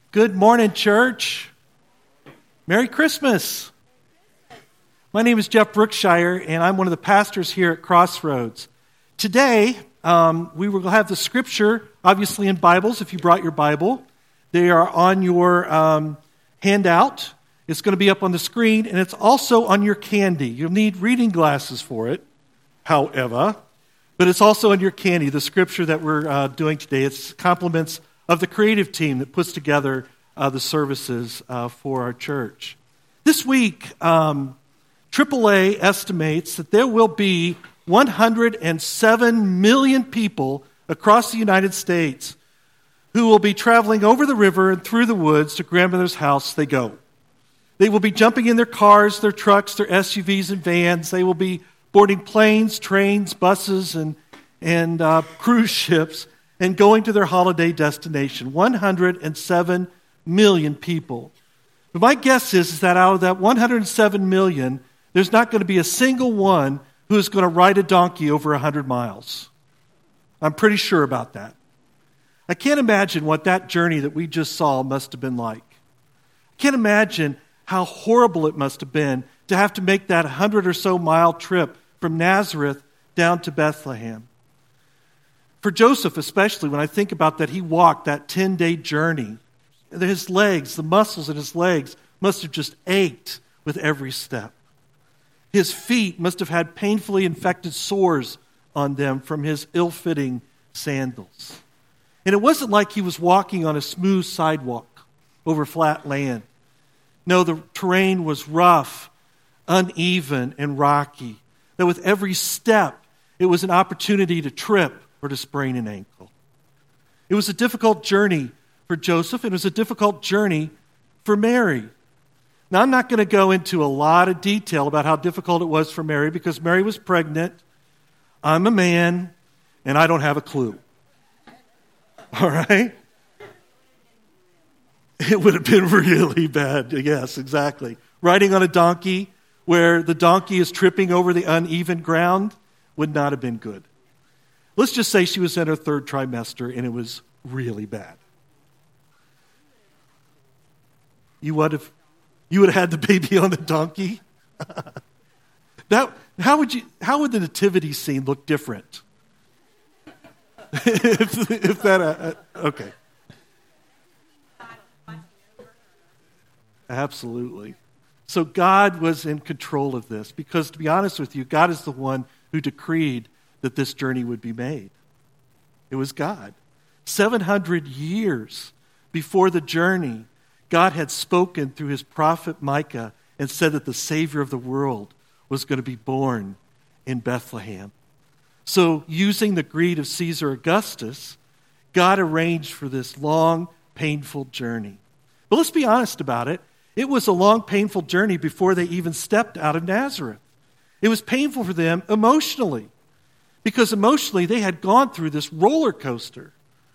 Good morning, church. Merry Christmas. My name is Jeff Brookshire, and I'm one of the pastors here at Crossroads. Today, we will have the scripture, obviously in Bibles, if you brought your Bible. They are on your handout. It's going to be up on the screen, and it's also on your candy. You'll need reading glasses for it, however, but it's also on your candy, the scripture that we're doing today. It's compliments of the creative team that puts together the services for our church. This week, AAA estimates that there will be 107 million people across the United States who will be traveling over the river and through the woods to grandmother's house they go. They will be jumping in their cars, their trucks, their SUVs and vans. They will be boarding planes, trains, buses, and cruise ships and going to their holiday destination. 107 million people. But my guess is that out of that 107 million, there's not going to be a single one who is going to ride a donkey over 100 miles. I'm pretty sure about that. I can't imagine what that journey that we just saw must have been like. I can't imagine how horrible it must have been to have to make that 100 or so mile trip from Nazareth down to Bethlehem. For Joseph especially, when I think about that, he walked that 10-day journey. His legs, the muscles in his legs must have just ached with every step. His feet must have had painfully infected sores on them from his ill-fitting sandals. And it wasn't like he was walking on a smooth sidewalk over flat land. No, the terrain was rough, uneven, and rocky. That with every step, it was an opportunity to trip or to sprain an ankle. It was a difficult journey for Joseph. It was a difficult journey for Mary. Now, I'm not going to go into a lot of detail about how difficult it was for Mary because Mary was pregnant. I'm a man, and I don't have a clue. All right? It would have been really bad. Yes, exactly. Riding on a donkey where the donkey is tripping over the uneven ground would not have been good. Let's just say she was in her third trimester and it was really bad. You would have had the baby on the donkey? How would the nativity scene look different? if that okay. Absolutely. So God was in control of this because, to be honest with you, God is the one who decreed that this journey would be made. It was God. 700 years before the journey, God had spoken through his prophet Micah and said that the Savior of the world was going to be born in Bethlehem. So, using the greed of Caesar Augustus, God arranged for this long, painful journey. But let's be honest about it. It was a long, painful journey before they even stepped out of Nazareth. It was painful for them emotionally, because emotionally they had gone through this roller coaster.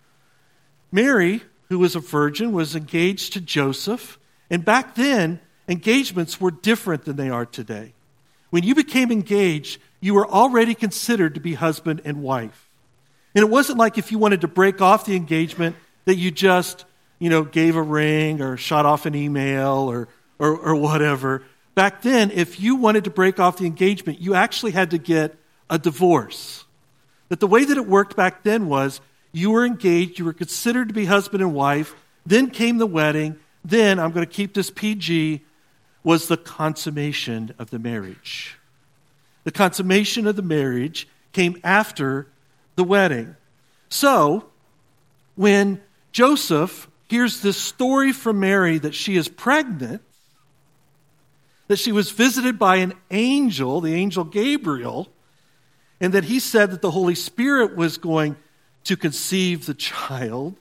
Mary, who was a virgin, was engaged to Joseph, and back then, engagements were different than they are today. When you became engaged, you were already considered to be husband and wife. And it wasn't like if you wanted to break off the engagement that you just, gave a ring or shot off an email or whatever. Back then, if you wanted to break off the engagement, you actually had to get a divorce. That the way that it worked back then was you were engaged, you were considered to be husband and wife, then came the wedding, then, I'm going to keep this PG, was the consummation of the marriage. The consummation of the marriage came after the wedding. So, when Joseph hears this story from Mary that she is pregnant, that she was visited by an angel, the angel Gabriel, and that he said that the Holy Spirit was going to conceive the child,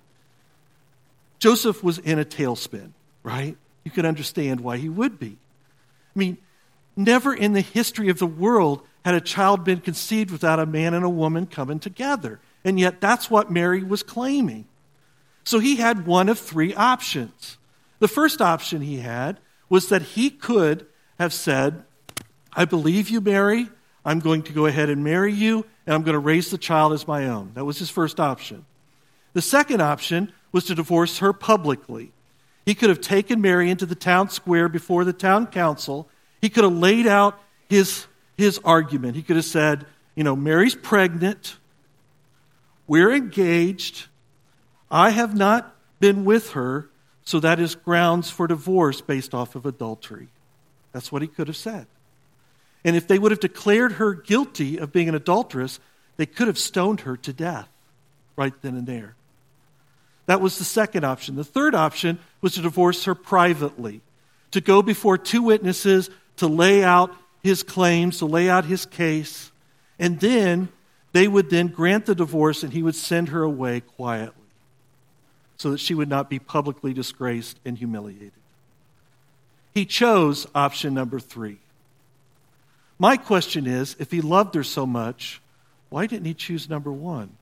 Joseph was in a tailspin, right? You can understand why he would be. I mean, never in the history of the world had a child been conceived without a man and a woman coming together. And yet that's what Mary was claiming. So he had one of three options. The first option he had was that he could have said, I believe you, Mary. I'm going to go ahead and marry you, and I'm going to raise the child as my own. That was his first option. The second option was to divorce her publicly. He could have taken Mary into the town square before the town council. He could have laid out his argument. He could have said, Mary's pregnant. We're engaged. I have not been with her, so that is grounds for divorce based off of adultery. That's what he could have said. And if they would have declared her guilty of being an adulteress, they could have stoned her to death right then and there. That was the second option. The third option was to divorce her privately, to go before two witnesses, to lay out his claims, to lay out his case, and then they would then grant the divorce and he would send her away quietly so that she would not be publicly disgraced and humiliated. He chose option number 3. My question is, if he loved her so much, why didn't he choose number 1?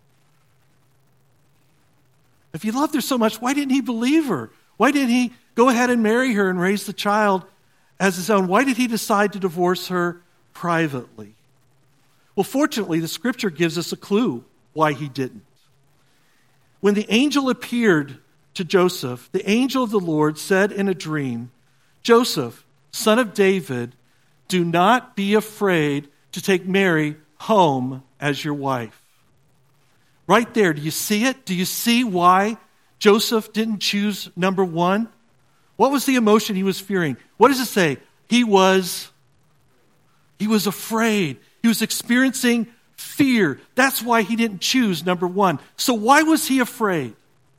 If he loved her so much, why didn't he believe her? Why didn't he go ahead and marry her and raise the child as his own? Why did he decide to divorce her privately? Well, fortunately, the scripture gives us a clue why he didn't. When the angel appeared to Joseph, the angel of the Lord said in a dream, "Joseph, son of David, do not be afraid to take Mary home as your wife." Right there, do you see it? Do you see why Joseph didn't choose number 1? What was the emotion he was fearing? What does it say? He was afraid. He was experiencing fear. That's why he didn't choose number 1. So why was he afraid?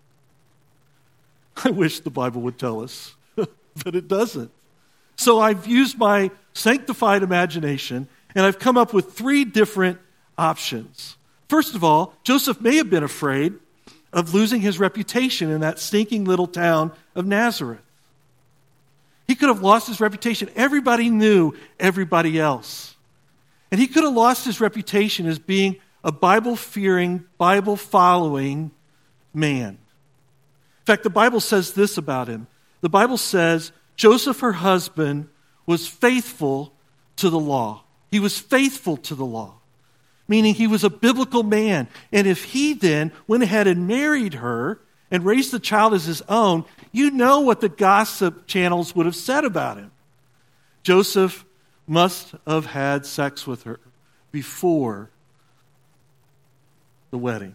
I wish the Bible would tell us, but it doesn't. So I've used my sanctified imagination, and I've come up with 3 different options. First of all, Joseph may have been afraid of losing his reputation in that stinking little town of Nazareth. He could have lost his reputation. Everybody knew everybody else. And he could have lost his reputation as being a Bible-fearing, Bible-following man. In fact, the Bible says this about him. The Bible says, Joseph, her husband, was faithful to the law. He was faithful to the law, meaning he was a biblical man. And if he then went ahead and married her and raised the child as his own, you know what the gossip channels would have said about him. Joseph must have had sex with her before the wedding.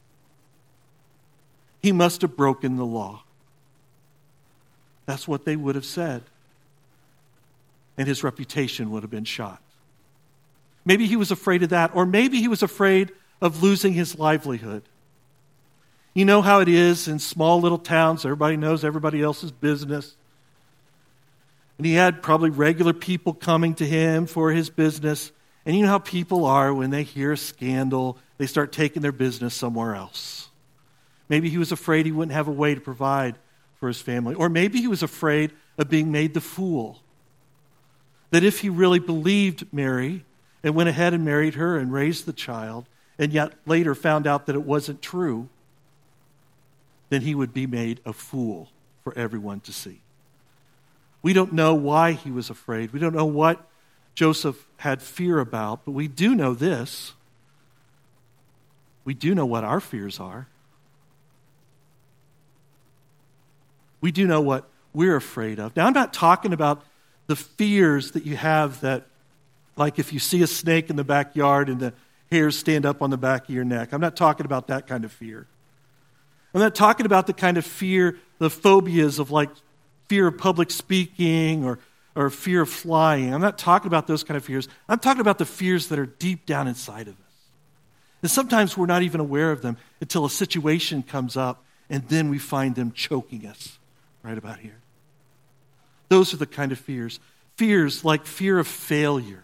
He must have broken the law. That's what they would have said. And his reputation would have been shot. Maybe he was afraid of that, or maybe he was afraid of losing his livelihood. You know how it is in small little towns. Everybody knows everybody else's business. And he had probably regular people coming to him for his business. And you know how people are when they hear a scandal, they start taking their business somewhere else. Maybe he was afraid he wouldn't have a way to provide for his family. Or maybe he was afraid of being made the fool. That if he really believed Mary and went ahead and married her and raised the child, and yet later found out that it wasn't true, then he would be made a fool for everyone to see. We don't know why he was afraid. We don't know what Joseph had fear about, but we do know this. We do know what our fears are. We do know what we're afraid of. Now, I'm not talking about the fears that you have that, like if you see a snake in the backyard and the hairs stand up on the back of your neck. I'm not talking about that kind of fear. I'm not talking about the kind of fear, the phobias of like fear of public speaking or fear of flying. I'm not talking about those kind of fears. I'm talking about the fears that are deep down inside of us. And sometimes we're not even aware of them until a situation comes up and then we find them choking us right about here. Those are the kind of fears. Fears like fear of failure.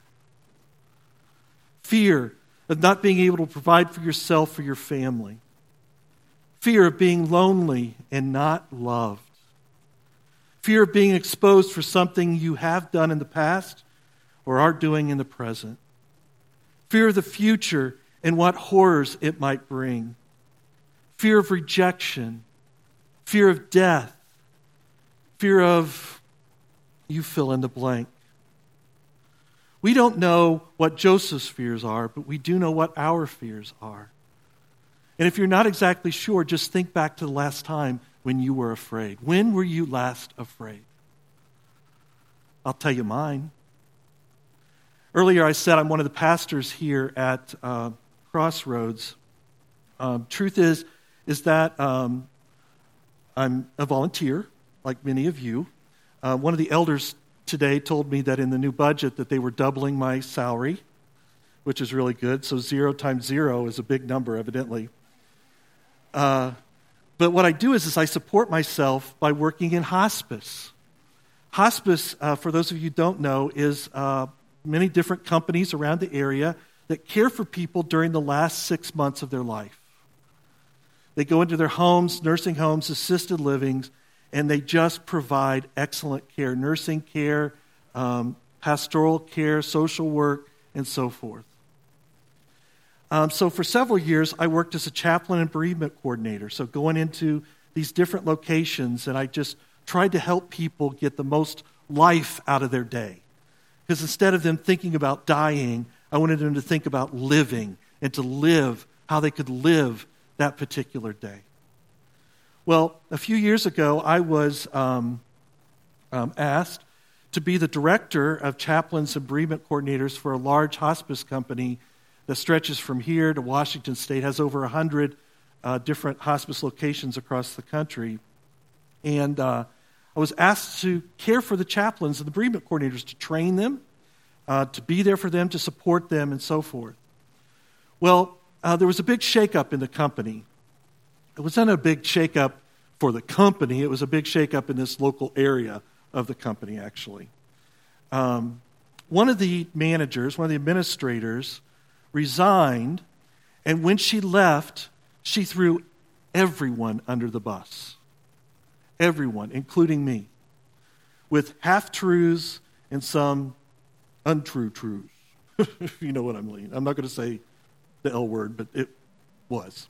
Fear of not being able to provide for yourself or your family. Fear of being lonely and not loved. Fear of being exposed for something you have done in the past or are doing in the present. Fear of the future and what horrors it might bring. Fear of rejection. Fear of death. Fear of, you fill in the blank. We don't know what Joseph's fears are, but we do know what our fears are. And if you're not exactly sure, just think back to the last time when you were afraid? When were you last afraid? I'll tell you mine. Earlier I said I'm one of the pastors here at Crossroads. Truth is that I'm a volunteer, like many of you. One of the elders today told me that in the new budget that they were doubling my salary, which is really good. So 0 times 0 is a big number, evidently. But what I do is I support myself by working in hospice. Hospice, for those of you who don't know, is many different companies around the area that care for people during the last 6 months of their life. They go into their homes, nursing homes, assisted livings, and they just provide excellent care, nursing care, pastoral care, social work, and so forth. So for several years, I worked as a chaplain and bereavement coordinator, so going into these different locations, and I just tried to help people get the most life out of their day. Because instead of them thinking about dying, I wanted them to think about living and to live how they could live that particular day. Well, a few years ago, I was asked to be the director of chaplains and bereavement coordinators for a large hospice company that stretches from here to Washington State, has over 100 different hospice locations across the country. And I was asked to care for the chaplains and the bereavement coordinators, to train them, to be there for them, to support them, and so forth. Well, there was a big shakeup in the company. It wasn't a big shakeup for the company. It was a big shakeup in this local area of the company, actually. One of the managers, one of the administrators, resigned, and when she left, she threw everyone under the bus. Everyone, including me, with half-truths and some untrue truths. If you know what I mean. I'm not going to say the L word, but it was.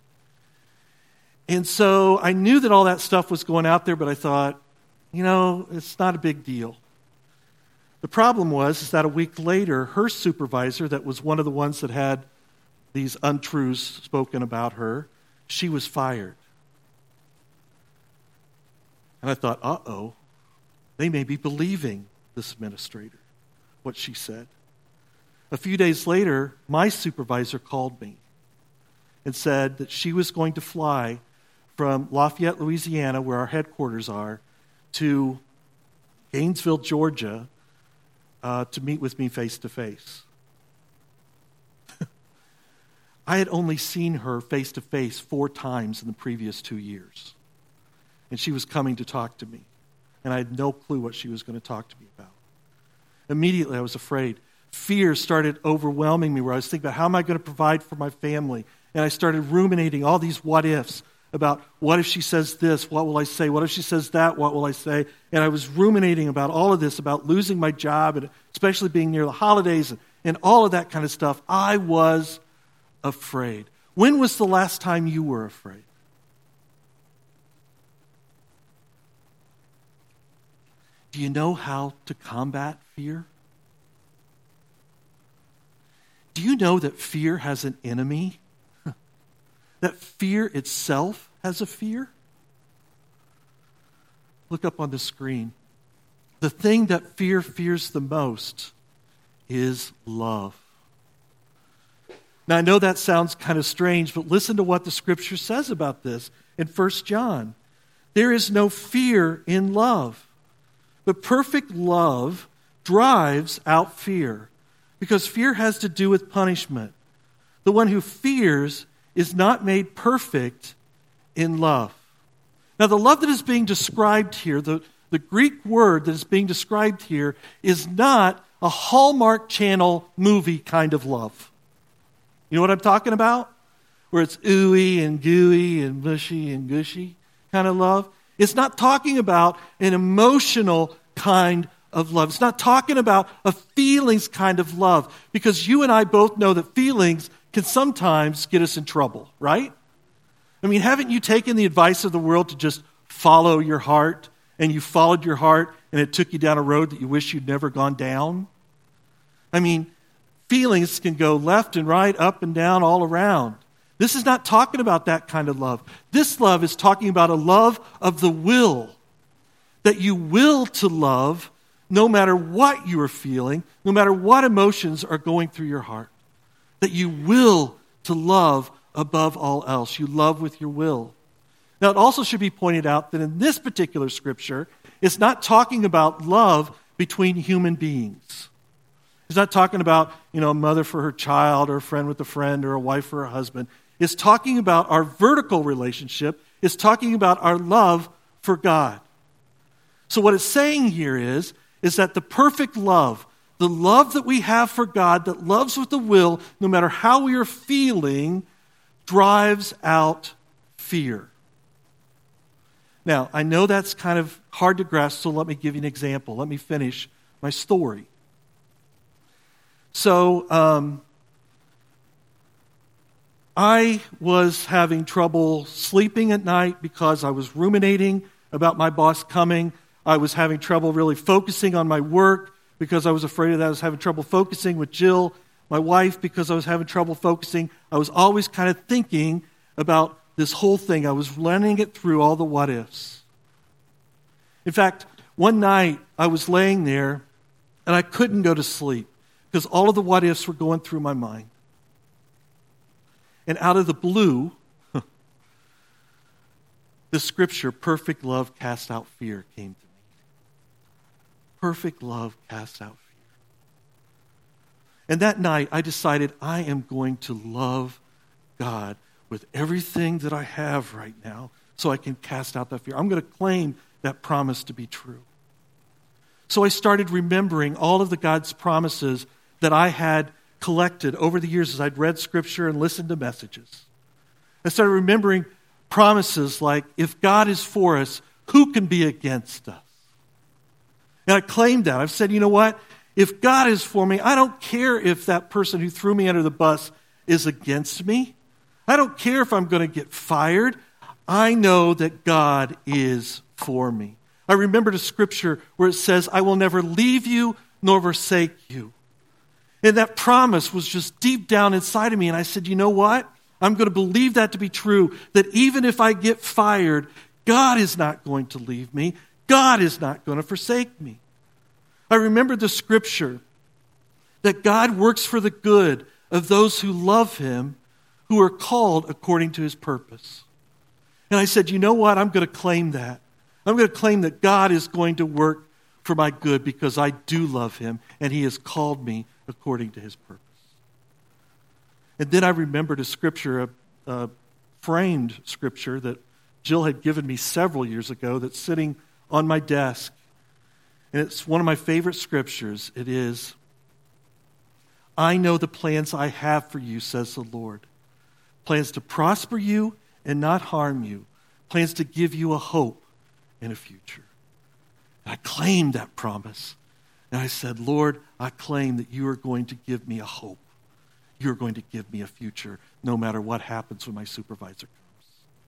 And so I knew that all that stuff was going out there, but I thought, it's not a big deal. The problem was that a week later, her supervisor, that was one of the ones that had these untruths spoken about her, she was fired. And I thought, uh-oh, they may be believing this administrator, what she said. A few days later, my supervisor called me and said that she was going to fly from Lafayette, Louisiana, where our headquarters are, to Gainesville, Georgia, to meet with me face to face. I had only seen her face to face 4 times in the previous 2 years. And she was coming to talk to me. And I had no clue what she was going to talk to me about. Immediately, I was afraid. Fear started overwhelming me, where I was thinking about, how am I going to provide for my family? And I started ruminating all these what-ifs about, what if she says this? What will I say? What if she says that? What will I say? And I was ruminating about all of this, about losing my job, and especially being near the holidays, and all of that kind of stuff. I was afraid. When was the last time you were afraid? Do you know how to combat fear? Do you know that fear has an enemy? That fear itself has a fear? Look up on the screen. The thing that fear fears the most is love. Now, I know that sounds kind of strange, but listen to what the Scripture says about this in 1 John. There is no fear in love, but perfect love drives out fear, because fear has to do with punishment. The one who fears is not made perfect in love. Now, the love that is being described here, the Greek word that is being described here, is not a Hallmark Channel movie kind of love. You know what I'm talking about? Where it's ooey and gooey and mushy and gushy kind of love. It's not talking about an emotional kind of love. It's not talking about a feelings kind of love, because you and I both know that feelings can sometimes get us in trouble, right? I mean, haven't you taken the advice of the world to just follow your heart, and you followed your heart and it took you down a road that you wish you'd never gone down? I mean, feelings can go left and right, up and down, all around. This is not talking about that kind of love. This love is talking about a love of the will, that you will to love no matter what you are feeling, no matter what emotions are going through your heart, that you will to love above all else. You love with your will. Now, it also should be pointed out that in this particular scripture, it's not talking about love between human beings. It's not talking about, a mother for her child or a friend with a friend or a wife for a husband. It's talking about our vertical relationship. It's talking about our love for God. So what it's saying here is that the perfect love, the love that we have for God that loves with the will, no matter how we are feeling, drives out fear. Now, I know that's kind of hard to grasp, so let me give you an example. Let me finish my story. So, I was having trouble sleeping at night because I was ruminating about my boss coming. I was having trouble really focusing on my work because I was afraid of that. I was having trouble focusing with Jill, my wife, because I was having trouble focusing. I was always kind of thinking about this whole thing. I was running it through all the what-ifs. In fact, one night I was laying there and I couldn't go to sleep because all of the what-ifs were going through my mind. And out of the blue, the scripture, perfect love casts out fear, came to me. Perfect love casts out fear. And that night, I decided I am going to love God with everything that I have right now so I can cast out that fear. I'm going to claim that promise to be true. So I started remembering all of the God's promises that I had collected over the years as I'd read Scripture and listened to messages. I started remembering promises like, if God is for us, who can be against us? And I claimed that. I've said, you know what? If God is for me, I don't care if that person who threw me under the bus is against me. I don't care if I'm going to get fired. I know that God is for me. I remembered a scripture where it says, I will never leave you nor forsake you. And that promise was just deep down inside of me. And I said, you know what? I'm going to believe that to be true, that even if I get fired, God is not going to leave me. God is not going to forsake me. I remember the scripture that God works for the good of those who love him, who are called according to his purpose. And I said, you know what? I'm going to claim that. I'm going to claim that God is going to work for my good because I do love him and he has called me according to his purpose. And then I remembered a scripture, a framed scripture that Jill had given me several years ago that's sitting on my desk. And it's one of my favorite scriptures. It is, I know the plans I have for you, says the Lord. Plans to prosper you and not harm you. Plans to give you a hope and a future. And I claimed that promise. And I said, Lord, I claim that you are going to give me a hope. You're going to give me a future no matter what happens when my supervisor comes.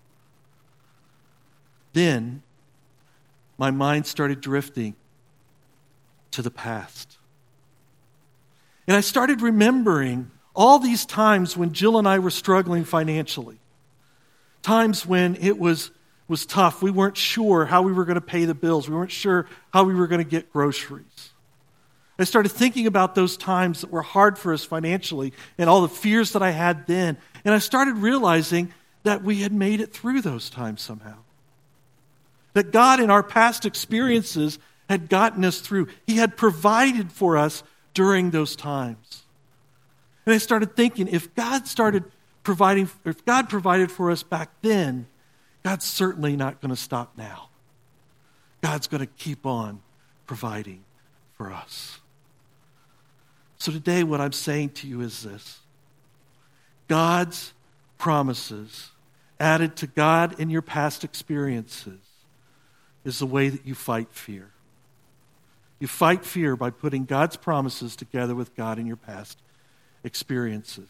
Then my mind started drifting to the past. And I started remembering all these times when Jill and I were struggling financially. Times when it was tough. We weren't sure how we were going to pay the bills. We weren't sure how we were going to get groceries. I started thinking about those times that were hard for us financially and all the fears that I had then. And I started realizing that we had made it through those times somehow. That God in our past experiences had gotten us through. He had provided for us during those times. And I started thinking, if God provided for us back then, God's certainly not going to stop now. God's going to keep on providing for us. So today what I'm saying to you is this. God's promises added to God in your past experiences is the way that you fight fear. You fight fear by putting God's promises together with God in your past experiences.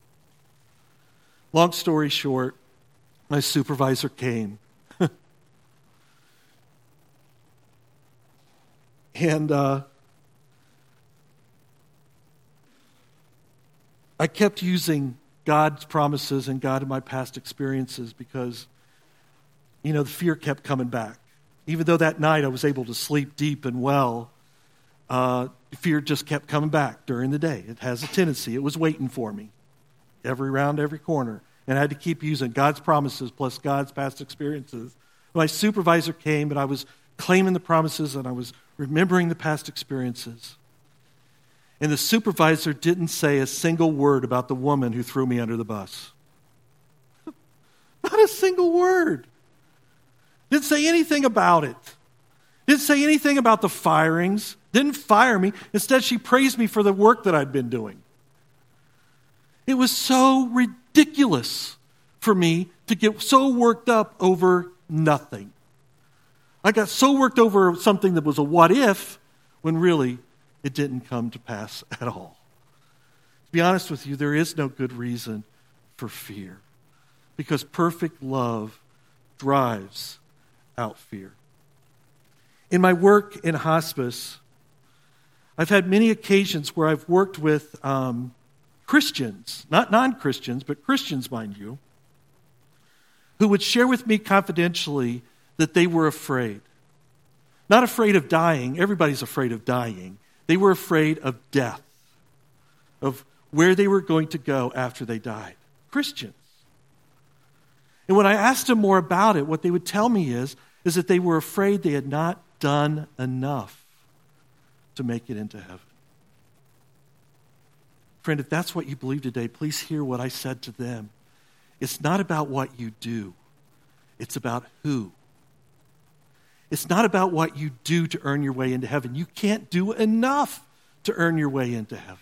Long story short, my supervisor came. And I kept using God's promises and God in my past experiences because, the fear kept coming back. Even though that night I was able to sleep deep and well, fear just kept coming back during the day. It has a tendency. It was waiting for me every round, every corner. And I had to keep using God's promises plus God's past experiences. My supervisor came, and I was claiming the promises, and I was remembering the past experiences. And the supervisor didn't say a single word about the woman who threw me under the bus. Not a single word. Didn't say anything about it. Didn't say anything about the firings. Didn't fire me. Instead, she praised me for the work that I'd been doing. It was so ridiculous for me to get so worked up over nothing. I got so worked over something that was a what if, when really it didn't come to pass at all. To be honest with you, there is no good reason for fear, because perfect love drives out fear. In my work in hospice, I've had many occasions where I've worked with Christians, not non-Christians, but Christians, mind you, who would share with me confidentially that they were afraid. Not afraid of dying. Everybody's afraid of dying. They were afraid of death, of where they were going to go after they died. Christians. And when I asked them more about it, what they would tell me is that they were afraid they had not done enough to make it into heaven. Friend, if that's what you believe today, please hear what I said to them. It's not about what you do. It's about who. It's not about what you do to earn your way into heaven. You can't do enough to earn your way into heaven.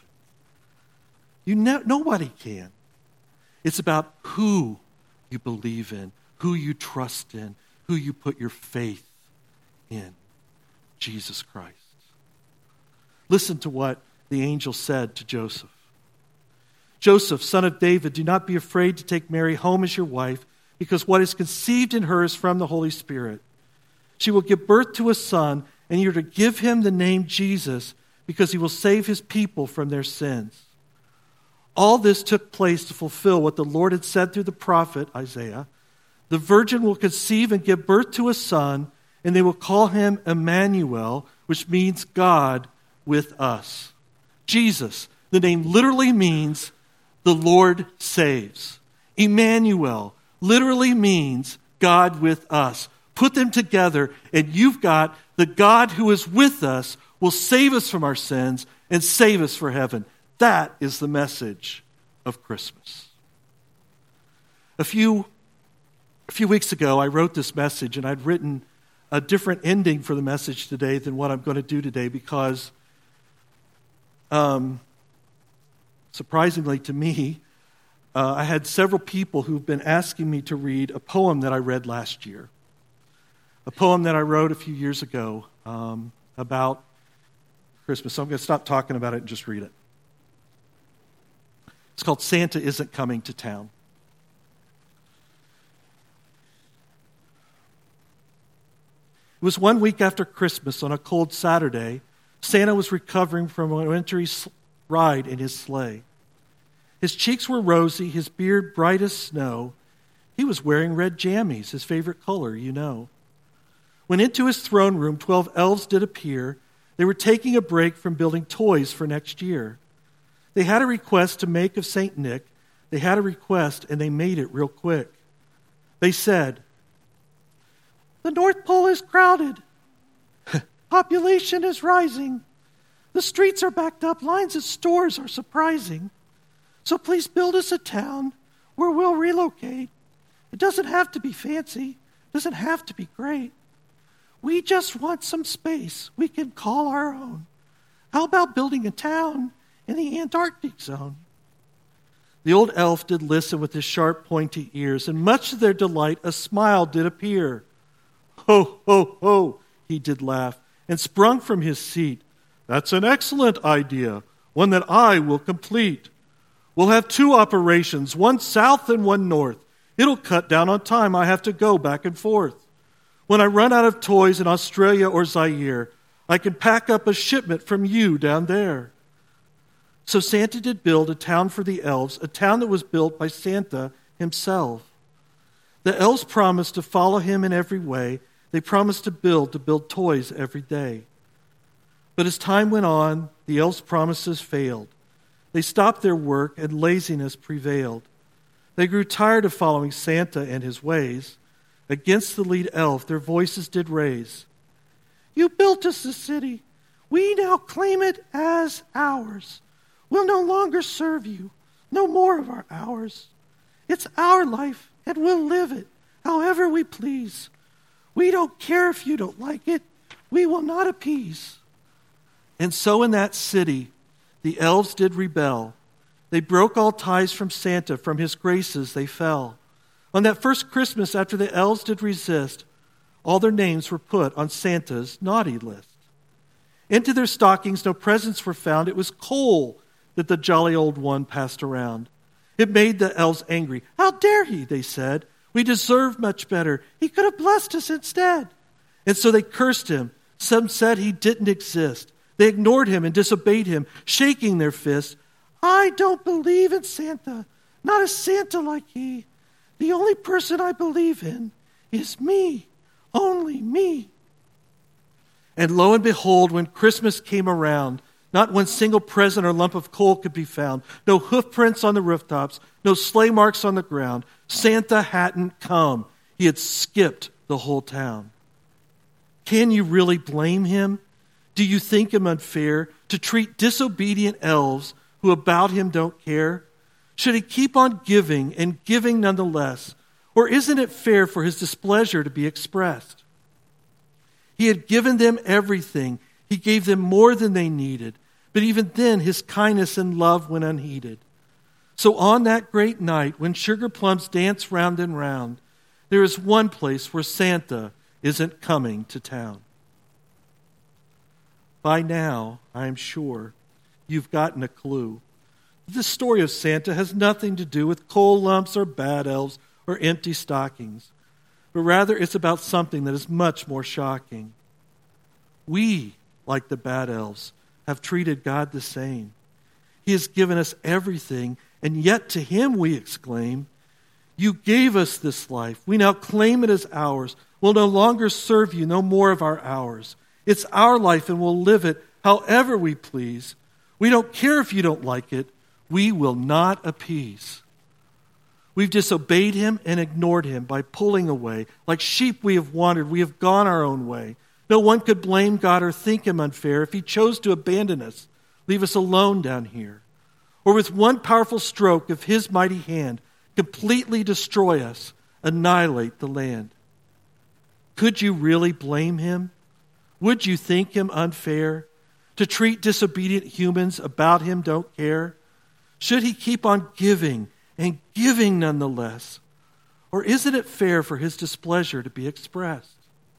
Nobody can. It's about who you believe in, who you trust in, who you put your faith in. Jesus Christ. Listen to what the angel said to Joseph. Joseph, son of David, do not be afraid to take Mary home as your wife, because what is conceived in her is from the Holy Spirit. She will give birth to a son, and you are to give him the name Jesus, because he will save his people from their sins. All this took place to fulfill what the Lord had said through the prophet Isaiah. The virgin will conceive and give birth to a son, and they will call him Emmanuel, which means God with us. Jesus, the name literally means the Lord saves. Emmanuel literally means God with us. Put them together, and you've got the God who is with us will save us from our sins and save us for heaven. That is the message of Christmas. A few weeks ago, I wrote this message, and I'd written a different ending for the message today than what I'm going to do today because, surprisingly to me, I had several people who've been asking me to read a poem that I read last year. A poem that I wrote a few years ago about Christmas. So I'm going to stop talking about it and just read it. It's called Santa Isn't Coming to Town. It was 1 week after Christmas on a cold Saturday. Santa was recovering from a wintry ride in his sleigh. His cheeks were rosy, his beard bright as snow. He was wearing red jammies, his favorite color, you know. When into his throne room 12 elves did appear, they were taking a break from building toys for next year. They had a request to make of St. Nick. They had a request, and they made it real quick. They said, "The North Pole is crowded. Population is rising. The streets are backed up. Lines at stores are surprising. So please build us a town where we'll relocate. It doesn't have to be fancy. It doesn't have to be great. We just want some space we can call our own. How about building a town in the Antarctic zone?" The old elf did listen with his sharp, pointy ears, and much to their delight, a smile did appear. "Ho, ho, ho," he did laugh, and sprung from his seat. "That's an excellent idea, one that I will complete. We'll have 2 operations, one south and one north. It'll cut down on time I have to go back and forth. When I run out of toys in Australia or Zaire, I can pack up a shipment from you down there." So Santa did build a town for the elves, a town that was built by Santa himself. The elves promised to follow him in every way. They promised to build toys every day. But as time went on, the elves' promises failed. They stopped their work and laziness prevailed. They grew tired of following Santa and his ways. Against the lead elf, their voices did raise. You built us a city. We now claim it as ours. We'll no longer serve you. No more of our hours. It's our life, and we'll live it however we please. We don't care if you don't like it. We will not appease. And so in that city, the elves did rebel. They broke all ties from Santa. From his graces they fell. On that first Christmas after the elves did resist, all their names were put on Santa's naughty list. Into their stockings no presents were found. It was coal that the jolly old one passed around. It made the elves angry. How dare he, they said. We deserve much better. He could have blessed us instead. And so they cursed him. Some said he didn't exist. They ignored him and disobeyed him, shaking their fists. I don't believe in Santa, not a Santa like he. The only person I believe in is me, only me. And lo and behold, when Christmas came around, not one single present or lump of coal could be found. No hoof prints on the rooftops, no sleigh marks on the ground. Santa hadn't come. He had skipped the whole town. Can you really blame him? Do you think him unfair to treat disobedient elves who about him don't care? Should he keep on giving and giving nonetheless? Or isn't it fair for his displeasure to be expressed? He had given them everything. He gave them more than they needed. But even then, his kindness and love went unheeded. So on that great night, when sugar plums dance round and round, there is one place where Santa isn't coming to town. By now, I am sure, you've gotten a clue. This story of Santa has nothing to do with coal lumps or bad elves or empty stockings, but rather it's about something that is much more shocking. We, like the bad elves, have treated God the same. He has given us everything, and yet to him we exclaim, you gave us this life. We now claim it as ours. We'll no longer serve you, no more of our hours. It's our life, and we'll live it however we please. We don't care if you don't like it. We will not appease. We've disobeyed him and ignored him by pulling away. Like sheep we have wandered. We have gone our own way. No one could blame God or think him unfair if he chose to abandon us, leave us alone down here, or with one powerful stroke of his mighty hand, completely destroy us, annihilate the land. Could you really blame him? Would you think him unfair to treat disobedient humans about him don't care? Should he keep on giving and giving nonetheless? Or isn't it fair for his displeasure to be expressed?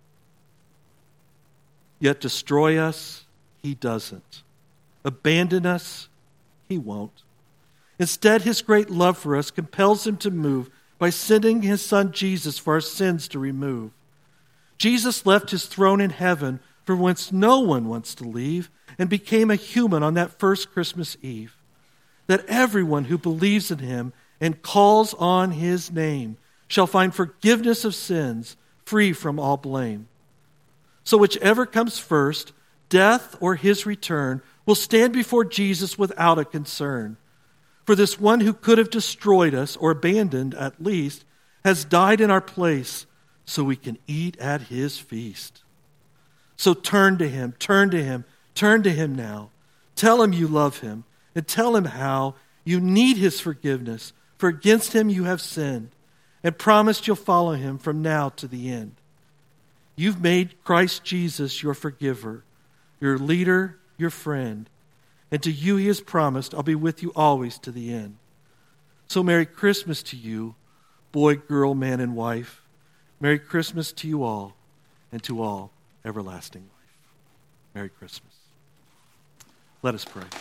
Yet destroy us, he doesn't. Abandon us, he won't. Instead, his great love for us compels him to move by sending his son Jesus for our sins to remove. Jesus left his throne in heaven from whence no one wants to leave and became a human on that first Christmas Eve, that everyone who believes in him and calls on his name shall find forgiveness of sins, free from all blame. So whichever comes first, death or his return, will stand before Jesus without a concern. For this one who could have destroyed us, or abandoned at least, has died in our place so we can eat at his feast. So turn to him, turn to him, turn to him now. Tell him you love him, and tell him how you need his forgiveness, for against him you have sinned, and promised you'll follow him from now to the end. You've made Christ Jesus your forgiver, your leader, your friend, and to you he has promised, I'll be with you always to the end. So Merry Christmas to you, boy, girl, man, and wife. Merry Christmas to you all, and to all everlasting life. Merry Christmas. Let us pray.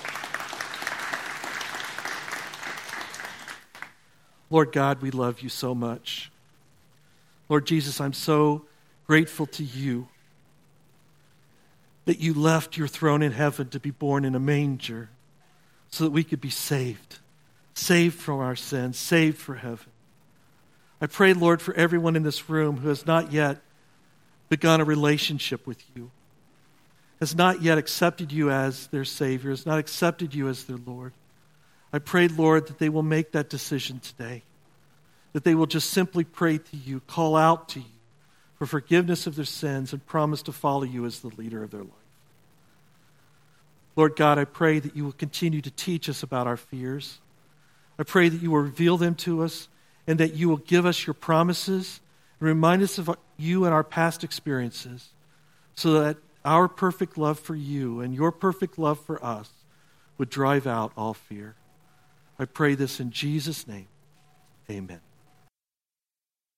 Lord God, we love you so much. Lord Jesus, I'm so grateful to you that you left your throne in heaven to be born in a manger so that we could be saved, saved from our sins, saved for heaven. I pray, Lord, for everyone in this room who has not yet begun a relationship with you, has not yet accepted you as their Savior, has not accepted you as their Lord. I pray, Lord, that they will make that decision today, that they will just simply pray to you, call out to you for forgiveness of their sins, and promise to follow you as the leader of their life. Lord God, I pray that you will continue to teach us about our fears. I pray that you will reveal them to us, and that you will give us your promises and remind us of you and our past experiences, so that our perfect love for you and your perfect love for us would drive out all fear. I pray this in Jesus' name. Amen.